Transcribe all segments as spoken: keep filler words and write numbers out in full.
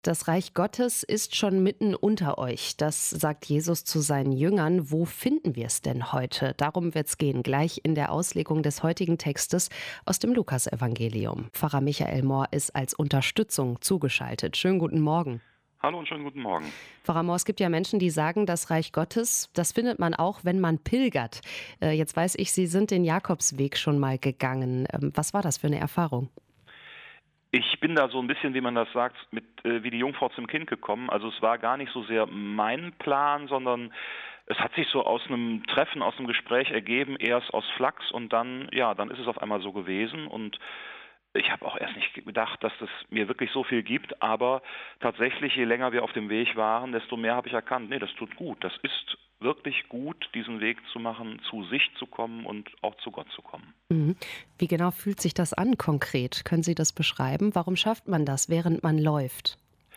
Das Reich Gottes ist schon mitten unter euch. Das sagt Jesus zu seinen Jüngern. Wo finden wir es denn heute? Darum wird es gehen, gleich in der Auslegung des heutigen Textes aus dem Lukasevangelium. Pfarrer Michael Mohr ist als Unterstützung zugeschaltet. Schönen guten Morgen. Hallo und schönen guten Morgen. Pfarrer Mohr, es gibt ja Menschen, die sagen, das Reich Gottes, das findet man auch, wenn man pilgert. Äh, jetzt weiß ich, Sie sind den Jakobsweg schon mal gegangen. Ähm, was war das für eine Erfahrung? Ich bin da so ein bisschen, wie man das sagt, mit äh, wie die Jungfrau zum Kind gekommen. Also es war gar nicht so sehr mein Plan, sondern es hat sich so aus einem Treffen, aus einem Gespräch ergeben, erst aus Flachs und dann, ja, dann ist es auf einmal so gewesen und ich habe auch erst nicht gedacht, dass das mir wirklich so viel gibt, aber tatsächlich, je länger wir auf dem Weg waren, desto mehr habe ich erkannt, nee, das tut gut. Das ist wirklich gut, diesen Weg zu machen, zu sich zu kommen und auch zu Gott zu kommen. Mhm. Wie genau fühlt sich das an konkret? Können Sie das beschreiben? Warum schafft man das, während man läuft?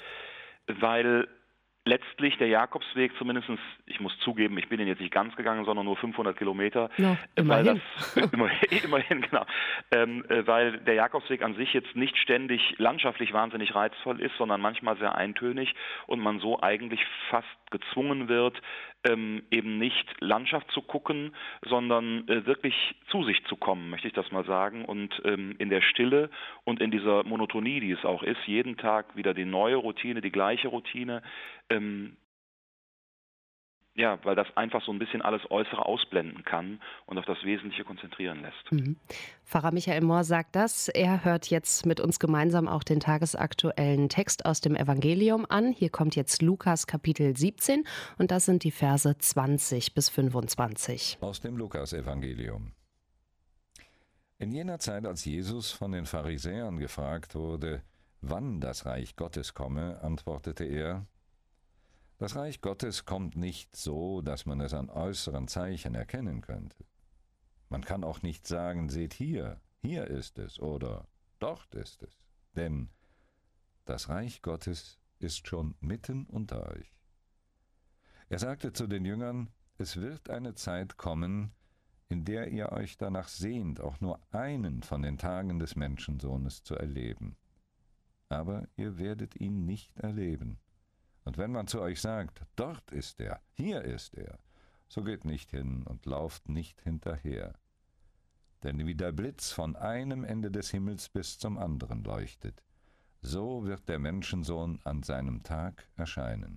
Weil letztlich der Jakobsweg zumindest, ich muss zugeben, ich bin ihn jetzt nicht ganz gegangen, sondern nur fünfhundert Kilometer, Ja, äh, weil das, immerhin. immer, immerhin, genau, ähm, äh, weil der Jakobsweg an sich jetzt nicht ständig landschaftlich wahnsinnig reizvoll ist, sondern manchmal sehr eintönig und man so eigentlich fast gezwungen wird, ähm, eben nicht Landschaft zu gucken, sondern äh, wirklich zu sich zu kommen, möchte ich das mal sagen, und ähm, in der Stille und in dieser Monotonie, die es auch ist, jeden Tag wieder die neue Routine, die gleiche Routine, ähm, ja, weil das einfach so ein bisschen alles Äußere ausblenden kann und auf das Wesentliche konzentrieren lässt. Mhm. Pfarrer Michael Mohr sagt das. Er hört jetzt mit uns gemeinsam auch den tagesaktuellen Text aus dem Evangelium an. Hier kommt jetzt Lukas Kapitel siebzehn und das sind die Verse zwanzig bis fünfundzwanzig. Aus dem Lukasevangelium. In jener Zeit, als Jesus von den Pharisäern gefragt wurde, wann das Reich Gottes komme, antwortete er: Das Reich Gottes kommt nicht so, dass man es an äußeren Zeichen erkennen könnte. Man kann auch nicht sagen, seht hier, hier ist es oder dort ist es, denn das Reich Gottes ist schon mitten unter euch. Er sagte zu den Jüngern, es wird eine Zeit kommen, in der ihr euch danach sehnt, auch nur einen von den Tagen des Menschensohnes zu erleben. Aber ihr werdet ihn nicht erleben. Und wenn man zu euch sagt, dort ist er, hier ist er, so geht nicht hin und lauft nicht hinterher. Denn wie der Blitz von einem Ende des Himmels bis zum anderen leuchtet, so wird der Menschensohn an seinem Tag erscheinen.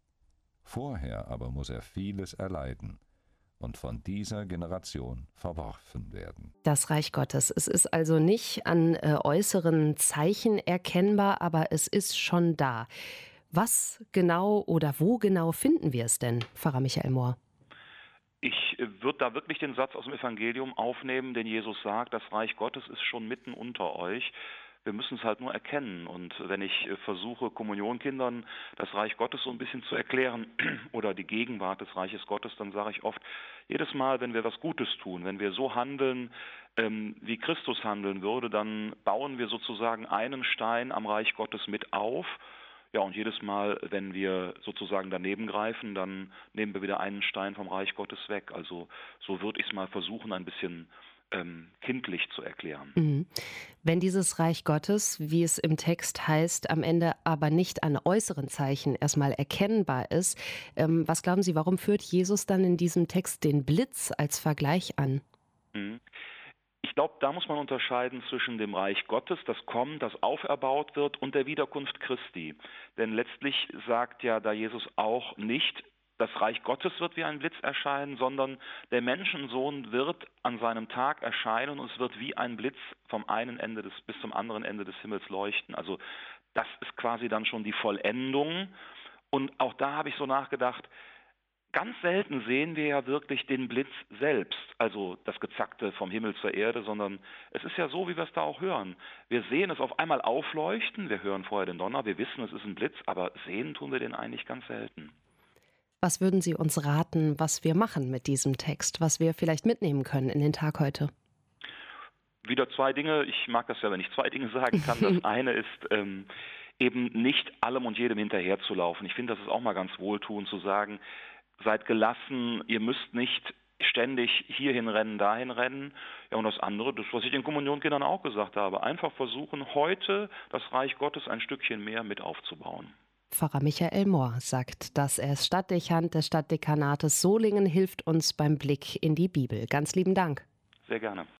Vorher aber muss er vieles erleiden und von dieser Generation verworfen werden. Das Reich Gottes. Es ist also nicht an äh, äußeren Zeichen erkennbar, aber es ist schon da. Was genau oder wo genau finden wir es denn, Pfarrer Michael Mohr? Ich äh, würde da wirklich den Satz aus dem Evangelium aufnehmen, den Jesus sagt, das Reich Gottes ist schon mitten unter euch. Wir müssen es halt nur erkennen. Und wenn ich äh, versuche, Kommunionkindern das Reich Gottes so ein bisschen zu erklären oder die Gegenwart des Reiches Gottes, dann sage ich oft, jedes Mal, wenn wir was Gutes tun, wenn wir so handeln, ähm, wie Christus handeln würde, dann bauen wir sozusagen einen Stein am Reich Gottes mit auf. Ja, und jedes Mal, wenn wir sozusagen daneben greifen, dann nehmen wir wieder einen Stein vom Reich Gottes weg. Also so würde ich es mal versuchen, ein bisschen ähm, kindlich zu erklären. Mhm. Wenn dieses Reich Gottes, wie es im Text heißt, am Ende aber nicht an äußeren Zeichen erstmal erkennbar ist, ähm, was glauben Sie, warum führt Jesus dann in diesem Text den Blitz als Vergleich an? Mhm. Ich glaube, da muss man unterscheiden zwischen dem Reich Gottes, das kommt, das auferbaut wird, und der Wiederkunft Christi. Denn letztlich sagt ja da Jesus auch nicht, das Reich Gottes wird wie ein Blitz erscheinen, sondern der Menschensohn wird an seinem Tag erscheinen und es wird wie ein Blitz vom einen Ende des, bis zum anderen Ende des Himmels leuchten. Also das ist quasi dann schon die Vollendung. Und auch da habe ich so nachgedacht, ganz selten sehen wir ja wirklich den Blitz selbst, also das Gezackte vom Himmel zur Erde, sondern es ist ja so, wie wir es da auch hören. Wir sehen es auf einmal aufleuchten, wir hören vorher den Donner, wir wissen, es ist ein Blitz, aber sehen tun wir den eigentlich ganz selten. Was würden Sie uns raten, was wir machen mit diesem Text, was wir vielleicht mitnehmen können in den Tag heute? Wieder zwei Dinge, ich mag das ja, wenn ich zwei Dinge sagen kann. Das eine ist, ähm, eben nicht allem und jedem hinterherzulaufen. Ich finde, das ist auch mal ganz wohltuend zu sagen, seid gelassen, ihr müsst nicht ständig hierhin rennen, dahin rennen. Ja, und das andere, das, was ich den Kommunionkindern auch gesagt habe, einfach versuchen, heute das Reich Gottes ein Stückchen mehr mit aufzubauen. Pfarrer Michael Mohr sagt, dass er als Stadtdechant des Stadtdekanates Solingen hilft uns beim Blick in die Bibel. Ganz lieben Dank. Sehr gerne.